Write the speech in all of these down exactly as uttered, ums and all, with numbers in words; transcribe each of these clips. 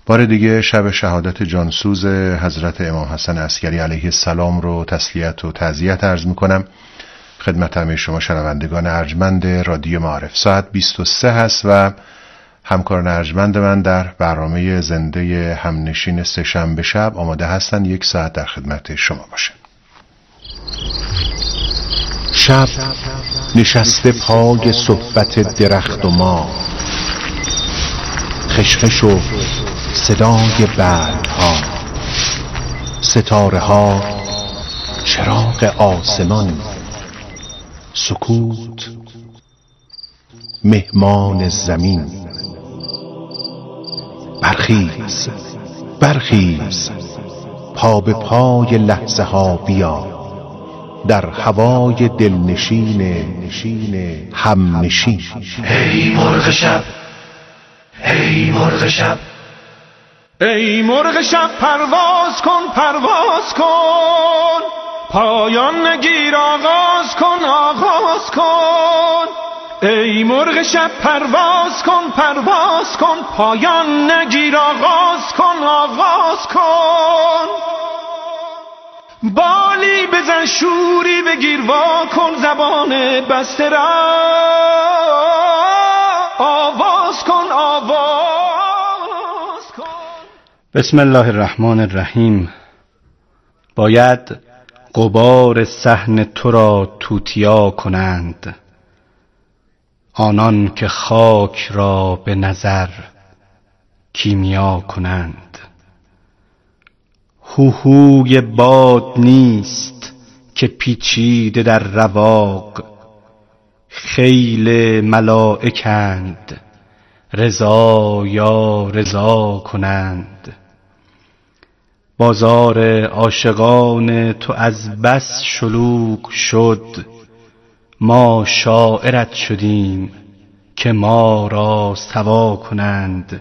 بار دیگه شب شهادت جانسوز حضرت امام حسن عسکری علیه السلام رو تسلیت و تعزیت عرض میکنم خدمت همه شما شنوندگان ارجمند رادیو معارف. ساعت بیست و سه هست و همکاران ارجمند من در برنامه زنده همنشین سه‌شنبه شب آماده هستند یک ساعت در خدمت شما باشن. شب نشسته پای صحبت درخت و ما، خشخش و صدای برگ‌ها، ستاره ها، چراغ آسمان، سکوت، مهمان زمین. برخیز برخیز، پا به پای لحظه ها بیا، در هوای دلنشین هم نشین. ای مرغ شب، ای مرغ شب، ای مرغ شب پرواز کن پرواز کن، پایان نگیر آغاز کن آغاز کن. ای مرغ شب پرواز کن پرواز کن، پایان نگیر آغاز کن آغاز کن. بالی بزن شوری بگیر وا کن، زبان بسته را آواز کن آواز کن. بسم الله الرحمن الرحیم. باید غبار صحن تو را توتیا کنند، آنان که خاک را به نظر کیمیا کنند. هوهوی باد نیست که پیچیده در رواق، خیل ملائکند رضا یا رضا کنند. بازار عاشقان تو از بس شلوغ شد، ما شاعرت شدیم که ما را سوا کنند.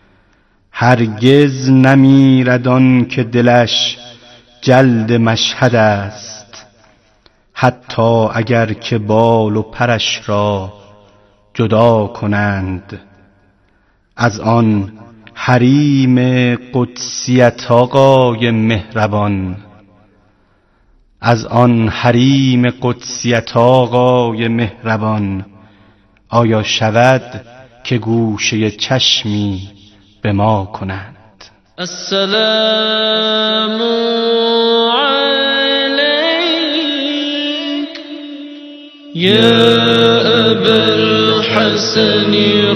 هرگز نمیرد آن که دلش جلد مشهد است، حتی اگر که بال و پرش را جدا کنند. از آن حریم قدسیت آقای مهربان، از آن حریم قدسیت آقای مهربان، آیا شود که گوشه چشمی به ما کنند؟ السلام علیک یا ابا الحسن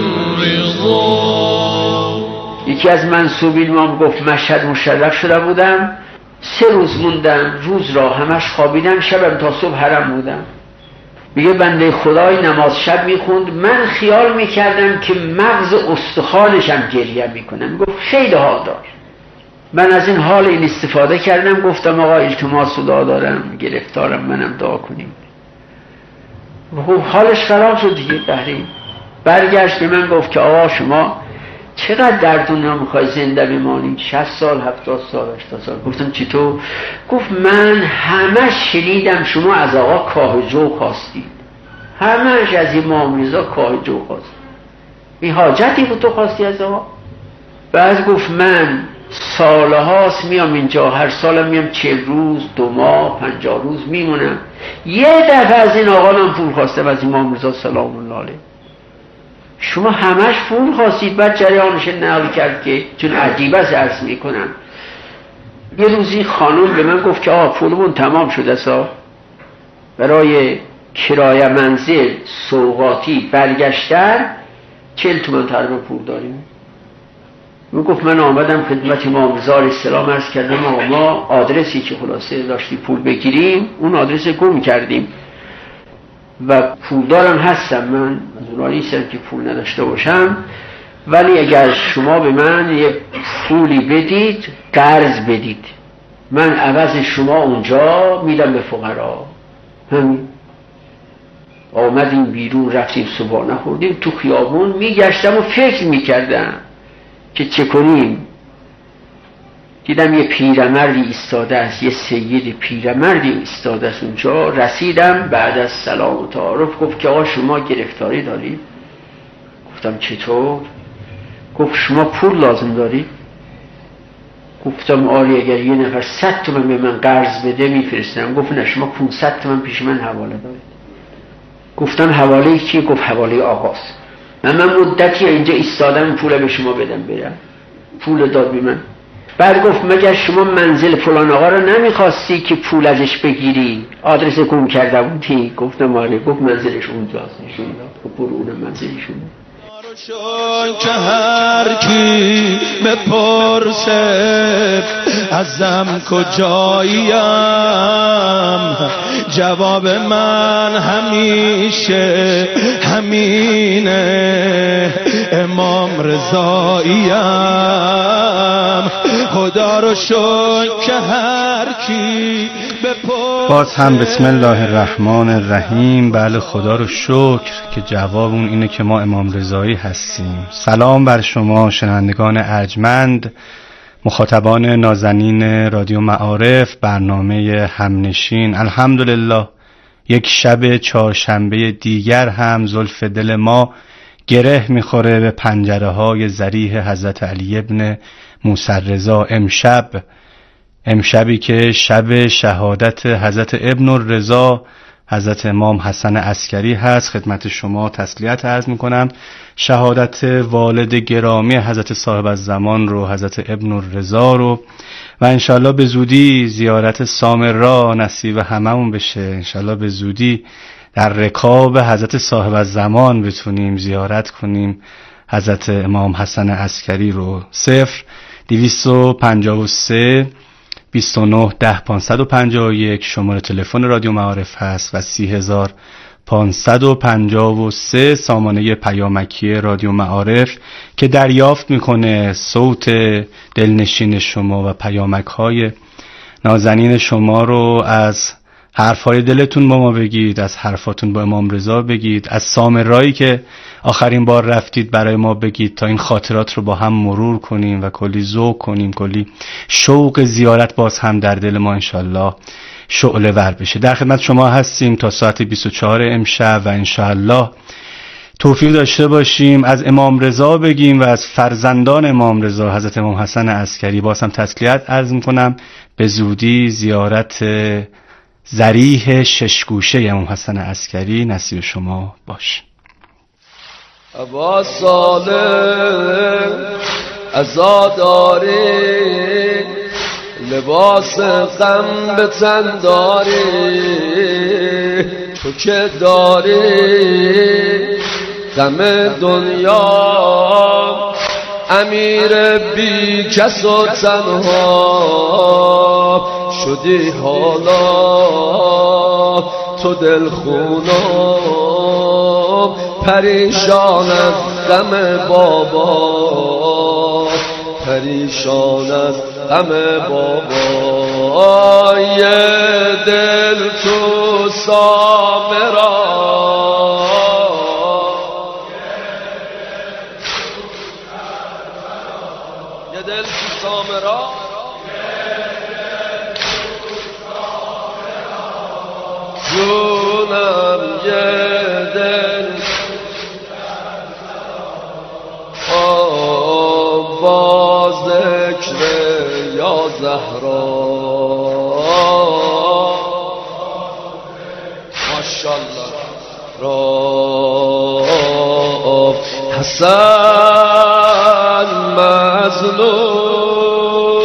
الرضا. یکی از منسوبین ما گفت مشهد مشرف شده بودم، سه روز موندم، روز را همش خوابیدم، شبم تا صبح حرم بودم. میگه بنده خدای نماز شب میخوند، من خیال میکردم که مغز استخوانشم گریه میکنه. میگفت خیلی حال دار. من از این حال این استفاده کردم، گفتم آقا التماس و دعا دارم، گرفتارم، منم دعا کنیم. خب حالش خراب شد دیگه. بحری برگشت به من گفت که آقا شما چقدر در دنیا میخوای زنده بمانی؟ شصت سال، هفتاد سال، هشتاد سال. گفتم چطور؟ گفت من همش شنیدم شما از آقا کاه جو خواستید، همش از امام رضا کاه جو خواستید. این حاجتی بود تو خواستی از آقا؟ بعد گفت من سالهاست میام اینجا، هر سالم میام چهل روز، دو ماه، پنجاه روز میمونم. یه دفعه از این آقا من پول خواستم از امام رضا سلام الله علیه. شما همش پول خواستید. بعد جریانش نقل کرد که چون عجیب است عرض میکنم. یه روزی خانم به من گفت که آه پولمون تمام شده سا، برای کرایه منزل سوغاتی برگشتن چهل تومن تقریبا پول داریم. من گفت من آمدم خدمت امام رضا علیه السلام عرض کردم آقا ما آدرسی که خلاصه داشتی پول بگیریم اون آدرس گم کردیم و پولدارم هستم، من از اونها نیستم که پول نداشته باشم، ولی اگر شما به من یه پولی بدید، قرض بدید، من عوض شما اونجا میدم به فقرا. همین. آمدیم بیرون، رفتیم صبح نخوردیم، تو خیابون میگشتم و فکر میکردم که چه کنیم. دیدم یه پیرمردی ایستاده است، یه سید پیرمردی ایستاده است اونجا. رسیدم بعد از سلام و تعارف گفت که آقا شما گرفتاری دارید؟ گفتم چطور؟ گفت شما پول لازم دارید؟ گفتم آری اگر یه نفر صد تومن به من قرض بده میفرستم. گفت نه شما پانصد تومن پیش من حواله دارید. گفتم حواله چیه؟ گفت حواله آقاست. من من مدتی اینجا ایستادم پول به شما بدم برم. پول داد به من. بعد گفت مگر شما منزل فلان آقا رو نمیخواستی که پول ازش بگیری؟ آدرس گم کرده بودی؟ گفتم آره. گفت منزلش اونجاست. نشون داد. گفت برو اونم منزلشون. شون که هر کی بپرسه ازم کجاییم، جواب من همیشه همینه، امام رضاییم. خدا رو شکر که هر کی بپرسه. باز هم بسم الله الرحمن الرحیم. بله خدا رو شکر که جواب اون اینه که ما امام رضایی هستیم. سلام بر شما شنوندگان ارجمند، مخاطبان نازنین رادیو معارف، برنامه همنشین. الحمدلله یک شب چهارشنبه دیگر هم زلف دل ما گره میخوره به پنجره های ضریح حضرت علی ابن موسی رضا. امشب امشبی که شب شهادت حضرت ابن الرضا حضرت امام حسن عسکری هست، خدمت شما تسلیت عرض میکنم. شهادت والد گرامی حضرت صاحب الزمان رو، حضرت ابن الرضا رو، و انشالله به زودی زیارت سامرا نصیب هممون بشه. انشالله به زودی در رکاب حضرت صاحب الزمان بتونیم زیارت کنیم حضرت امام حسن عسکری رو. صفر دویست و پنجاه و سه بیست و نه ده پانصد و پنجاه و یک شماره تلفن رادیو معارف هست و سی هزار پانصد و پنجاه و سه سامانه پیامکی رادیو معارف که دریافت میکنه صوت دلنشین شما و پیامک های نازنین شما رو. از حرفای دلتون با ما بگید، از حرفاتون با امام رضا بگید، از سامرایی که آخرین بار رفتید برای ما بگید تا این خاطرات رو با هم مرور کنیم و کلی ذوق کنیم، کلی شوق زیارت باز هم در دل ما انشالله شعله ور بشه. در خدمت شما هستیم تا ساعت بیست و چهار امشب و انشالله توفیق داشته باشیم از امام رضا بگیم و از فرزندان امام رضا حضرت امام حسن عسکری. باز هم تسلیت عرض میکنم. به زودی زیارت ضریح ششگوشه امام حسن عسکری نصیب شما باشه. ابا صالح عزاداری، لباس غم به تن داری، تو که داری غم دنیا، امیر بی کس و تنها شدی حالا تو دل خونم، پریشان از غم بابا، پریشان از غم بابا. یه دل تو سامرا، یه دل تو سامرا، جونم یه دل با ذکر یا زهرا. ماشاءالله را حسن مظلوم،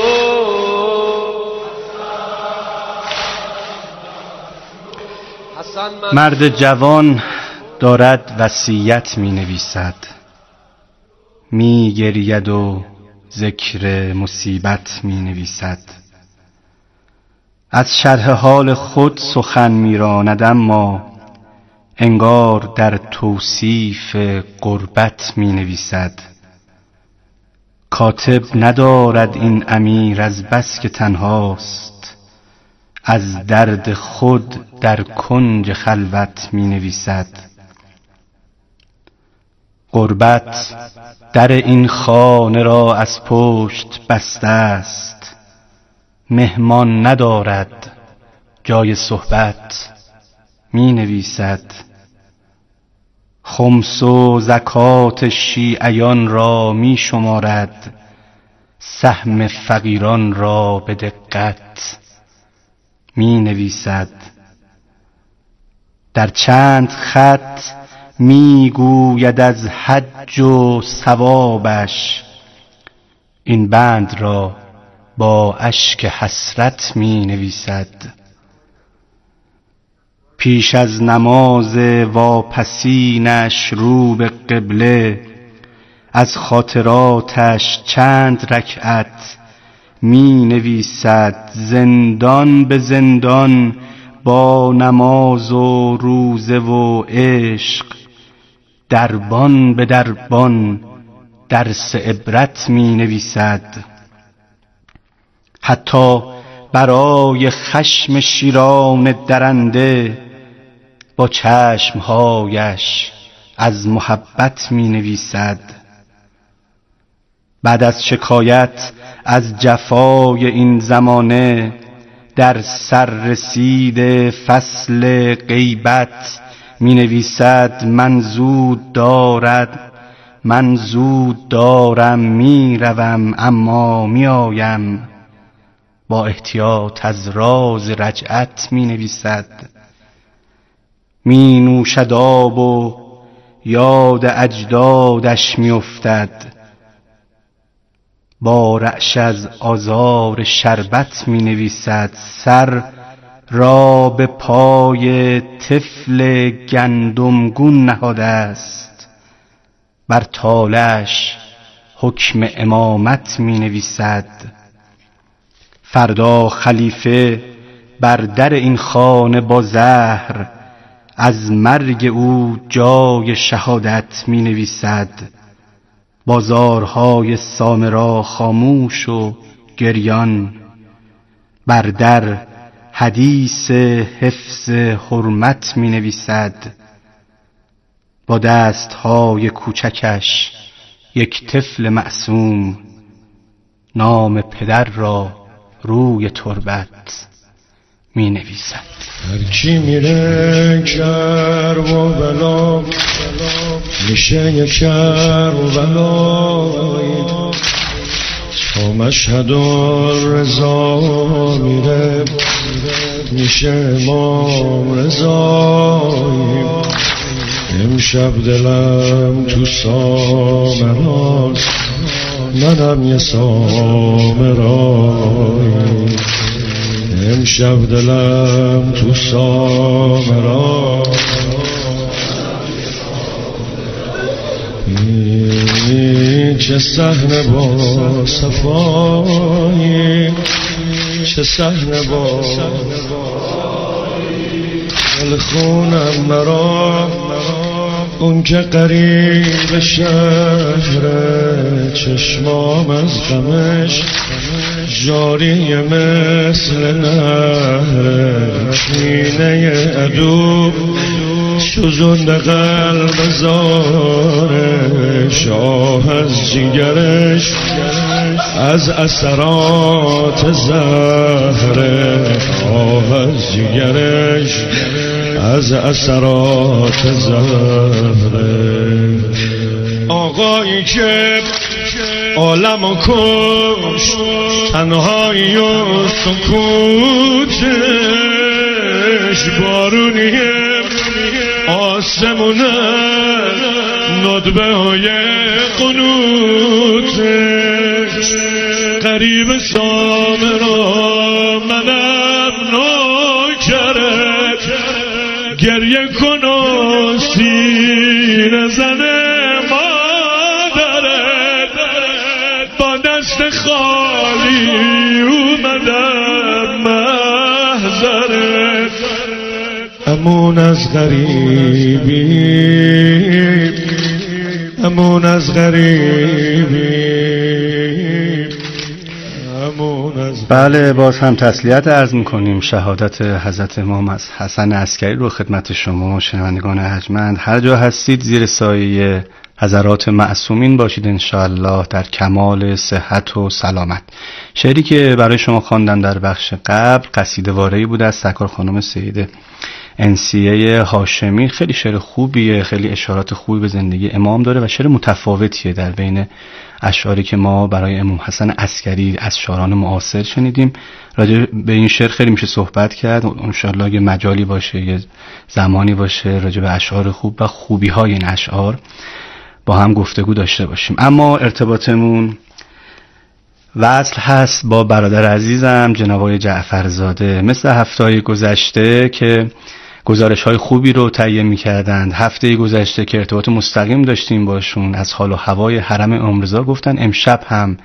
مرد جوان دارد وصیت می نویسد، می گرید و ذکر مصیبت می نویسد. از شرح حال خود سخن می راند، اما انگار در توصیف غربت می نویسد. کاتب ندارد این امیر از بس که تنهاست، از درد خود در کنج خلوت می نویسد. غربت در این خانه را از پشت بسته است، مهمان ندارد جای صحبت می نویسد. خمس و زکات شیعیان را می شمارد، سهم فقیران را به دقت می نویسد. در چند خط می گوید از حج و ثوابش، این بند را با اشک حسرت می نویسد. پیش از نماز واپسینش رو به قبله، از خاطراتش چند رکعت می نویسد. زندان به زندان با نماز و روزه و عشق، دربان به دربان درس عبرت می نویسد. حتی برای خشم شیران درنده با چشمهایش از محبت می نویسد. بعد از شکایت از جفای این زمانه، در سر رسید فصل غیبت می نویسد. من زود دارد من زود دارم می روم اما می آیم. با احتیاط از راز رجعت می نویسد. می نوشد آب و یاد اجدادش می افتد. با رعش از آزار شربت می نویسد. سر را به پای طفل گندمگون نهاده است. بر طالعش حکم امامت می نویسد. فردا خلیفه بر در این خانه با زهر، از مرگ او جای شهادت می نویسد. بازارهای سامرا خاموش و گریان، بر در حدیث حفظ حرمت می نویسد. با دستهای کوچکش یک طفل معصوم، نام پدر را روی تربت می نویسد. هرچی میره کرب و بلا، میشه یک کربلایی. تا مشهد و رضا میره، میشه امام رضایی. امشب دلم تو سامراست، منم یه سامرایی. امشب دلم تو سامراست، چه صحنه با صفایی، چه صحنه با دل خونم مرا. اون که قریب شهر، چشمام از غمش جاری مثل نهر. کینه عدو سوزند قلب زارش، آه از جگرش از اثرات زهره. آه از جگرش از اثرات زهره. آقایی که عالمو کشت، تنهایی و سکوتش. بارونیه آسمونه، ندبه های قنوتش. قریب سامرا منم نوکرت، گریه کن و سینه زنه مادرت. با دست خالی اومدم محضرت. امون از غریبی، امون از غریبی، امون از. بله، باز هم تسلیت عرض میکنیم. شهادت حضرت امام از حسن عسکری رو خدمت شما شنوندگان ارجمند. هر جا هستید زیر سایه حضرات معصومین باشید انشاءالله در کمال صحت و سلامت. شعری که برای شما خواندم در بخش قبل قصیده واره‌ای بود از سرکار خانم سیده انسیه هاشمی خیلی شعر خوبیه، خیلی اشارات خوبی به زندگی امام داره و شعر متفاوتیه در بین اشعاری که ما برای امام حسن عسکری از شاعران معاصر شنیدیم. راجع به این شعر خیلی میشه صحبت کرد، انشالله اگه مجالی باشه، یه زمانی باشه، راجع به اشعار خوب و خوبی های این اشعار با هم گفتگو داشته باشیم. اما ارتباطمون وصل هست با برادر عزیزم جناب آقای جعفرزاده. مثل هفته‌های گذشته که گزارش های خوبی رو تهیه می‌کردند، هفته گذشته که ارتباط مستقیم داشتیم باشون از حال و هوای حرم امام رضا گفتن، امشب هم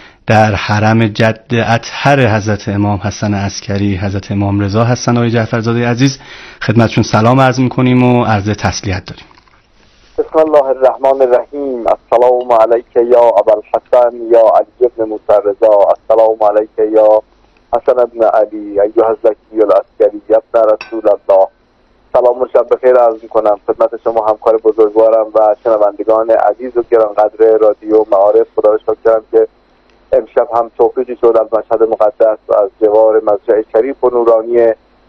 در حرم جد اطهر حضرت امام حسن عسکری حضرت امام رضا هستن. آقای جعفرزاده عزیز خدمتشون سلام عرض می‌کنیم و عرض تسلیت داریم. بسم الله الرحمن الرحیم. السلام علیک یا ابوالحسن یا علی ابن موسی رضا. السلام علیک یا حسن ابن علی ایها الزکی العسکری ابن رسول الله. سلام و شب بخیر عرض میکنم خدمت شما همکار بزرگوارم و شنوندگان عزیز و گرانقدر رادیو معارف. خدا را شکر کنم که امشب هم توفیقی شد از مشهد مقدس و از جوار مسجد شریف و نورانی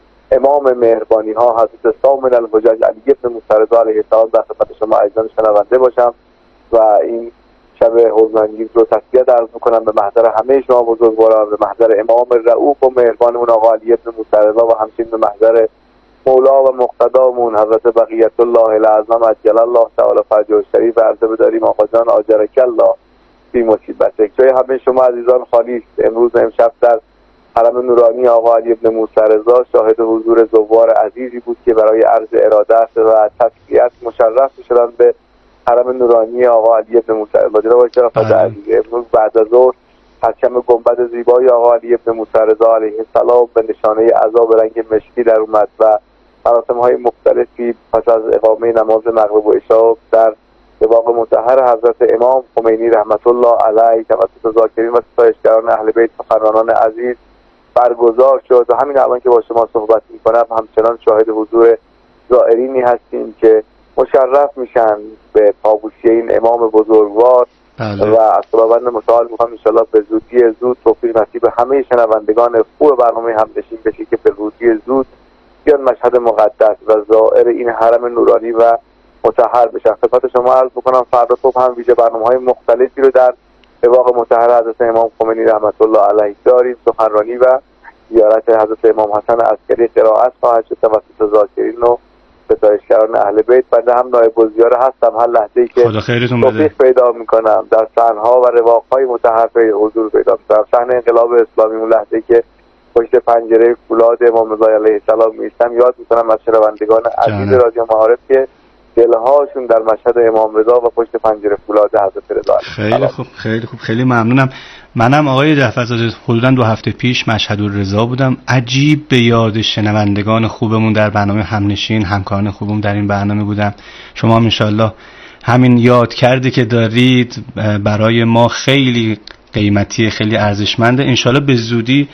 امام مهربانی ها حضرت سامن الحجج علی ابن موسی رضا علیه السلام در خدمت شما عزیزان شنونده باشم و این شب حزن‌انگیز رو تسلیت عرض میکنم به محضر همه شما بزرگواران، به محضر امام رؤوف و مهربانمون آقا علی ابن موسی رضا و همچنین به محضر مولا و مقتدامون حضرت بقیت الله الاعظم عجل الله تعالی فرجه الشریف عرضه بداریم آقا جان آجرک الله فی مصیبتک. جای همه شما عزیزان خالی است. امروز امشب در حرم نورانی آقا علی ابن موسی رضا شاهد حضور زوار عزیزی بود که برای عرض ارادت و تسلیت مشرف می‌شدن به حرم نورانی آقا علی ابن موسی رضا. جناب شرافت عزیز، امروز بعد از ظهر پرچم گنبد زیبای آقا علی ابن موسی رضا علیه السلام به نشانه عزا به رنگ مشکی در اومد و مراسم‌های مختلفی پس از اقامه نماز مغرب و عشا در باغ مطهر حضرت امام خمینی رحمت الله علیه توسط ذاکرین و ستایشگران اهل بیت سخنرانان عزیز برگزار شد و همین الان که با شما صحبت می‌کنم همچنان شاهد حضور زائرینی هستیم که مشرف میشن به پابوسی این امام بزرگوار. بله. و از خداوند متعال میخوام انشالله به زودی زود توفیق نصیب همه شنوندگان خوب برنامه همنشین بشه که به زودی زود بیان مشهد مقدس و زائر این حرم نورانی و مطهر بشن. خدمت شما عرض بکنم فردا صبح هم ویژه برنامه‌های مختلفی رو در باغ مطهر حضرت امام خمینی رحمت الله علیه داریم. سخنرانی و زیارت حضرت امام حسن عسکری قرائت خواهد شد توسط ذاکرین و ستایشگران اهل بیت. بنده هم نایب الزیاره هستم، هر لحظه‌ای که توفیق پیدا می‌کنم در صحنه‌ها و رواق‌های مطهر حضور پیدا می‌کنم. صحنه انقلاب اسلامی اون لحظه‌ای که پشت پنجره فولاد امام رضا علیه السلام می‌ایستم یاد می‌کنم از شنوندگان عزیز رادیو معارف که دلهاشون در مشهد امام رضا و پشت پنجره فولاد حضرت رضا. خیلی خوب، خیلی خوب، خیلی ممنونم. منم آقای جعفرزاده حدوداً دو هفته پیش مشهد الرضا بودم. عجیب به یاد شنوندگان خوبمون در برنامه همنشین، همکاران خوبم در این برنامه بودم. شما هم انشالله همین یاد کرده که دارید برای ما خیلی قیمتی، خیلی ارزشمنده. انشالله به زودی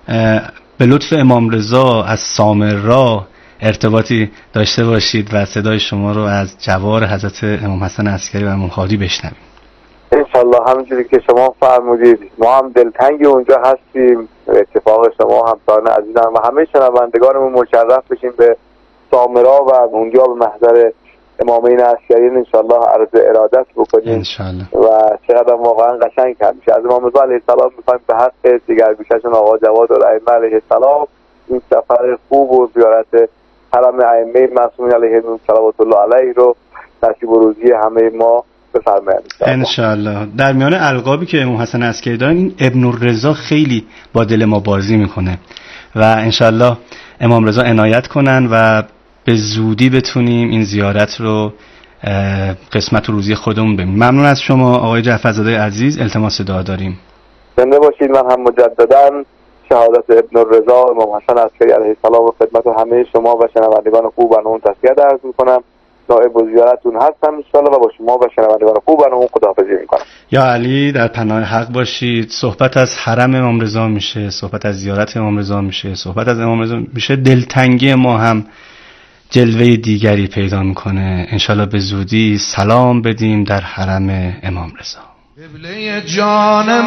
به لطف امام رضا از سامرا ارتباطی داشته باشید و صدای شما رو از جوار حضرت امام حسن عسکری و امام هادی بشنویم. انشالله همونجوری که شما فرمودید ما هم دلتنگ اونجا هستیم. اتفاق شما همکاران عزیزم و همه شنوندگانمون مشرف بشیم به سامرا و اونجا به محضر امامین عسکریین انشالله عرض ارادت بکنیم انشالله. و چقدر واقعا قشنگ میشه. از امام رضا علیه السلام میخوایم به حق دیگرگوشه‌شون آقا جواد الائمه علیه السلام این سفر خوب و زیارت حرم ائمه معصومین علیهم صلوات الله علیه رو نصیب و روزی همه ما بفرمایید انشالله. در میان القابی که امام حسن عسکری دارن این ابن الرضا خیلی با دل ما بازی میکنه و انشالله امام رضا عنایت کنن و به زودی بتونیم این زیارت رو قسمت و روزی خودمون ببینیم. ممنون از شما آقای جعفرزاده عزیز. التماس دعا داریم. زنده باشید. من هم مجددا شهادت ابن الرضا امام حسن عسکری علیه السلام و خدمت همه شما و شنوندگان خوب برنامه تسلیت عرض می‌کنم. نائب الزیارتون هستم انشالله و با شما و شنوندگان خوب برنامه خداحافظی می‌کنم. یا علی در پناه حق باشید. صحبت از حرم امام رضا میشه، صحبت از زیارت امام رضا میشه، صحبت از امام رضا میشه، دلتنگی ما هم جلوه دیگری پیدا میکنه. انشالله به زودی سلام بدیم در حرم امام رضا. قبله جان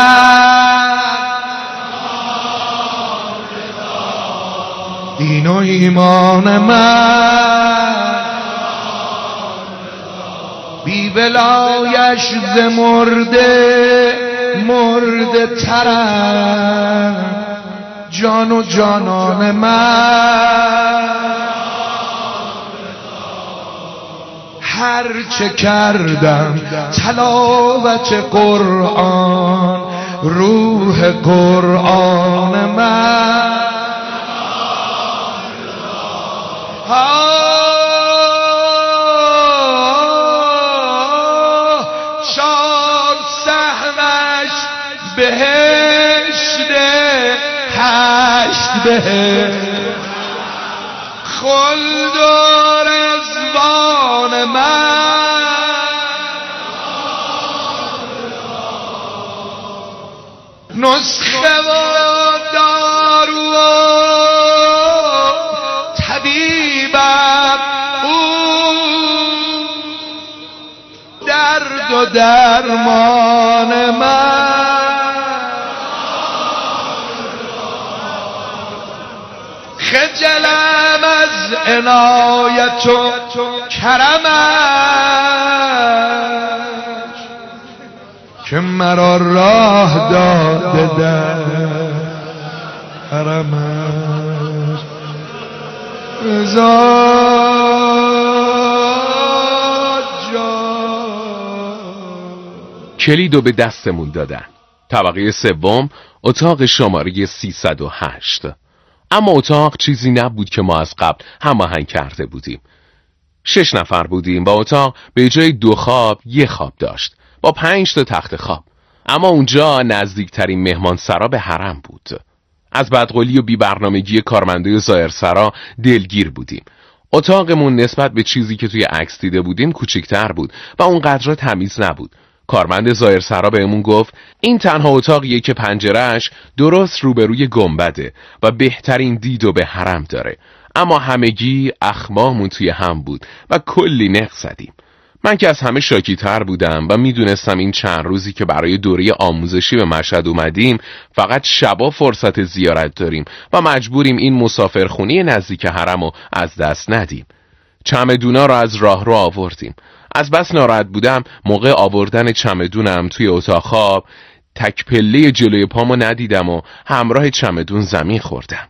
من دین و ایمان من بی بلایش ز مرده مرده ترم جان و جانان من هر چه کردم تلاوت قرآن روح قرآن من شاد سهمش بهشت هشت بهشت خلد و رضوان من نسخه و دارو و طبیبم او درد و درمان من خجلم از عنایت و کرمش که مرا راه داده در حرمش رضا کلیدو به دستمون دادن. طبقه سوم، اتاق شماره سیصد و هشت. اما اتاق چیزی نبود که ما از قبل هماهنگ کرده بودیم. شش نفر بودیم و اتاق به جای دو خواب یه خواب داشت با پنج تا تخت خواب. اما اونجا نزدیکترین مهمانسرا به حرم بود. از بدقولی و بی‌برنامگی کارمندای ظاهرسرا دلگیر بودیم. اتاقمون نسبت به چیزی که توی عکس دیده بودیم کوچیک‌تر بود و اونقدر تمیز نبود. کارمند ظاهرسرا بهمون گفت این تنها اتاقیه که پنجره‌اش درست روبروی گنبده و بهترین دیدو به حرم داره. اما همگی اخمامون توی هم بود و کلی نق زدیم. من که از همه شاکی‌تر بودم و میدونستم این چند روزی که برای دوره آموزشی به مشهد اومدیم فقط شبا فرصت زیارت داریم و مجبوریم این مسافرخونه نزدیک حرمو از دست ندیم. چمدونا رو از راه رو آوردیم. از بس ناراحت بودم موقع آوردن چمدونم توی اتاق خواب تک پله جلوی پامو ندیدم و همراه چمدون زمین خوردم.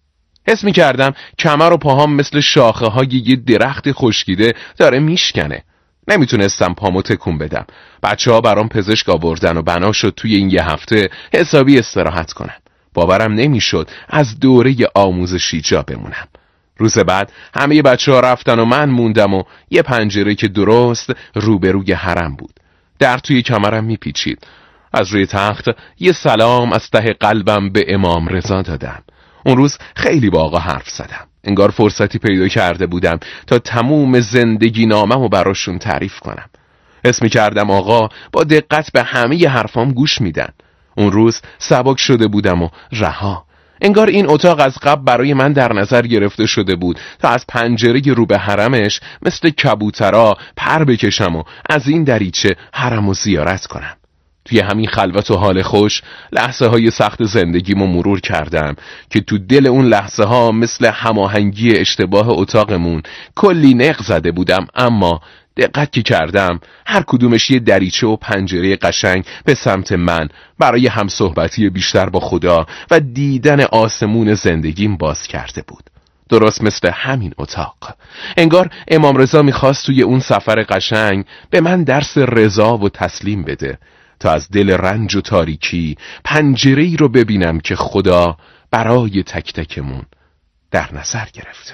حس می کردم کمر و پاهام مثل شاخه های یه درخت خشکیده داره میشکنه. نمیتونستم پامو تکون بدم. بچه ها برام پزشک آوردن و بنا شد توی این یه هفته حسابی استراحت کنم. باورم نمیشد از دوره آموزشی جا بمونم. روز بعد همه بچه ها رفتن و من موندم و یه پنجره که درست روبروی حرم بود. در توی کمرم میپیچید. از روی تخت یه سلام از ته قلبم به امام رضا دادم. اون روز خیلی با آقا حرف زدم. انگار فرصتی پیدا کرده بودم تا تموم زندگی ناممو براشون تعریف کنم. حس می‌کردم آقا با دقت به همه حرفام گوش میدن. اون روز سبک شده بودم و رها. انگار این اتاق از قبل برای من در نظر گرفته شده بود تا از پنجره رو به حرمش مثل کبوترا پر بکشم و از این دریچه حرمو زیارت کنم. توی همین خلوت و حال خوش لحظه های سخت زندگیمو مرور کردم که تو دل اون لحظه ها مثل هماهنگی اشتباه اتاقمون کلی نق زده بودم، اما دقت که کردم هر کدومش یه دریچه و پنجره قشنگ به سمت من برای همصحبتی بیشتر با خدا و دیدن آسمون زندگیم باز کرده بود. درست مثل همین اتاق. انگار امام رضا میخواست توی اون سفر قشنگ به من درس رضا و تسلیم بده تا از دل رنج و تاریکی پنجره‌ای رو ببینم که خدا برای تک تکمون در نظر گرفته.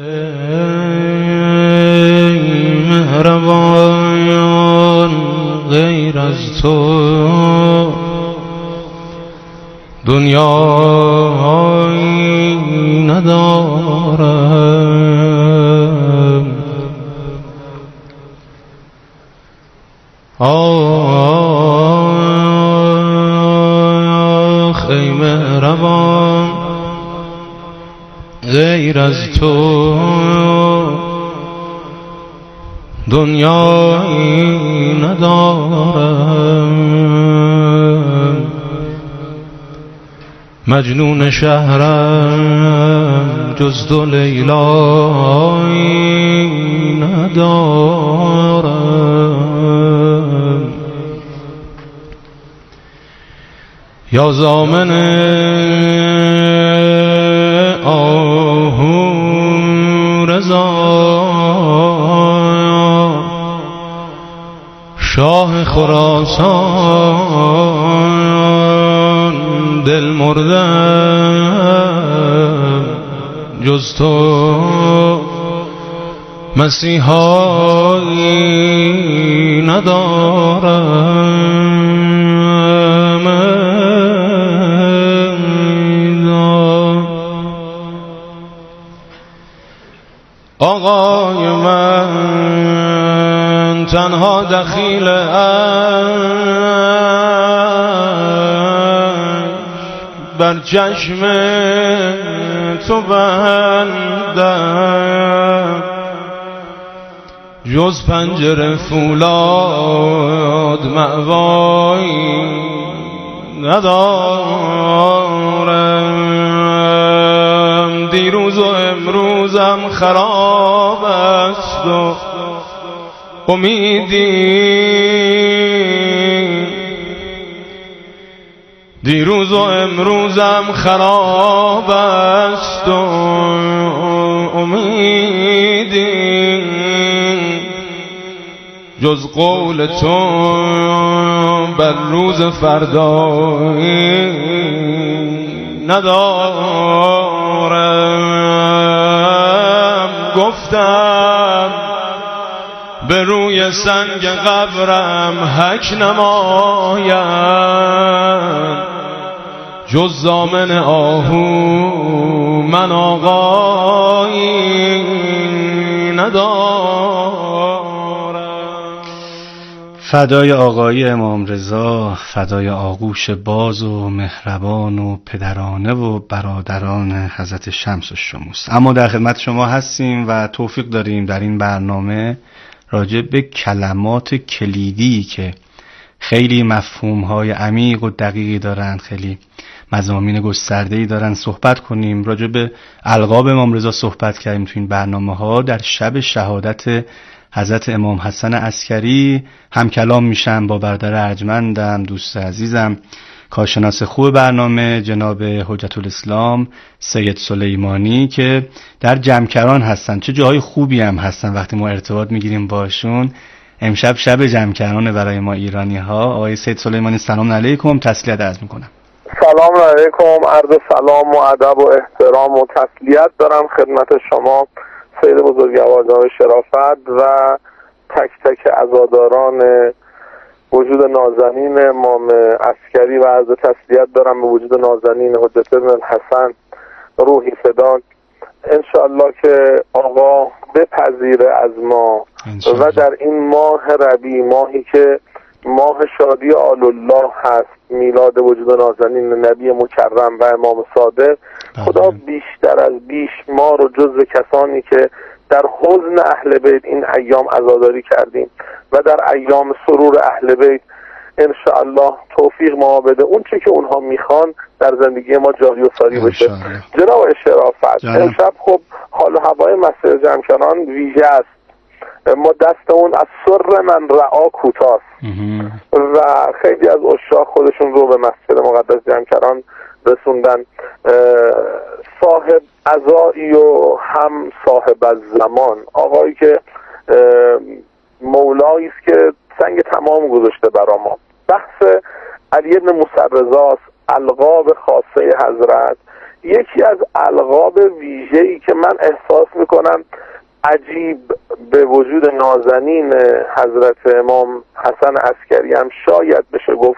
مهربان غیر از تو دنیایی ندارم. آخ ای مهربان غیر از تو دنیایی ندارم. مجنون شهرم جز دو لیلایی ندارم. یا زامن آهو رضا شاه خراسان دل مردم جز تو مسیحایی ندارم. آقای من تنها دخیل عشق بر چشم تو بندم، جز پنجره فولاد مأوایی ندارم. دیروز و امروزم خراب است و امیدی، دیروز و امروزم خراب است و امیدی، جز قول تو بر روز فردایی ندارم. گفتم به روی سنگ قبرم حک نمایم، جز زامن آهو من آقایی ندارم. فدای آقای امام رضا، فدای آغوش باز و مهربان و پدرانه و برادران حضرت شمس الشموس. اما در خدمت شما هستیم و توفیق داریم در این برنامه راجع به کلمات کلیدی که خیلی مفهوم‌های عمیق و دقیقی دارن، خیلی مضامین گسترده‌ای دارن، صحبت کنیم. راجع به القاب امام رضا صحبت کردیم تو این برنامه‌ها. در شب شهادت حضرت امام حسن عسکری هم کلام میشم با برادر ارجمندم، دوست عزیزم، کارشناس خوب برنامه جناب حجت الاسلام سید سلیمانی که در جمکران هستن. چه جاهای خوبی هم هستن وقتی ما ارتباط میگیریم باشون. امشب شب جمکران برای ما ایرانی ها. آقای سید سلیمانی سلام علیکم، تسلیت عرض میکنم. سلام علیکم، عرض سلام و ادب و احترام و تسلیت دارم خدمت شما سید بزرگوار جناب شرافت و تک تک عزاداران وجود نازنین امام عسکری و عرض تسلیت دارم به وجود نازنین حجت بن الحسن روحی فداک. انشاءالله که آقا بپذیره از ما و در این ماه ربیع، ماهی که ماه شادی آل الله هست، میلاد وجود نازنین نبی مکرم و امام صادق، خدا بیشتر از بیش ما رو جزو کسانی که در حزن اهل بیت این ایام عزاداری کردیم و در ایام سرور اهل بیت انشاءالله توفیق ما بده اون چه که اونها میخوان در زندگی ما جاری و ساری بشه. جناب شرافت، امشب خب حال و هوای مسجد جمکران ویژه است. ما دستمون از سر من رعا کوتاست و خیلی از عشاق خودشون رو به مسجد مقدس جمکران رسوندن. صاحب عزایی و هم صاحب الزمان، آقایی که مولایی است که سنگ تمام گذاشته برا ما. بحث علی بن موسی رضاست، القاب خاصه حضرت. یکی از القاب ویژه‌ای که من احساس میکنم عجیب به وجود نازنین حضرت امام حسن عسکری هم شاید بشه گفت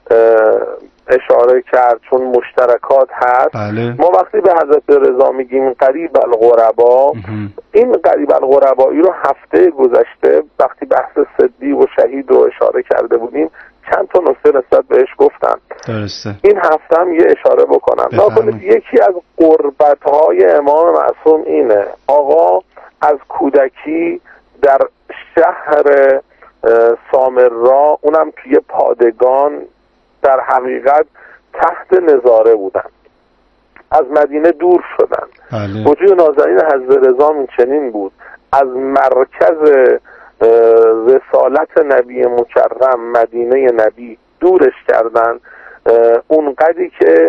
اشاره کرد، چون مشترکات هست. بله. ما وقتی به حضرت رضا میگیم قریب الغربا، این قریب الغربایی رو هفته گذشته وقتی بحث صدیق و شهید رو اشاره کرده بودیم چند تا نکته نسبت بهش گفتم. درسته. این هفته هم یه اشاره بکنم. ناکنید یکی از قربت‌های امام معصوم اینه، آقا از کودکی در شهر سامرا، اونم توی پادگان، در حقیقت تحت نظاره بودن. از مدینه دور شدن. بله. وجود نازنین حضرت رضا این چنین بود، از مرکز رسالت نبی مکرم مدینه نبی دورش کردن، اونقدری که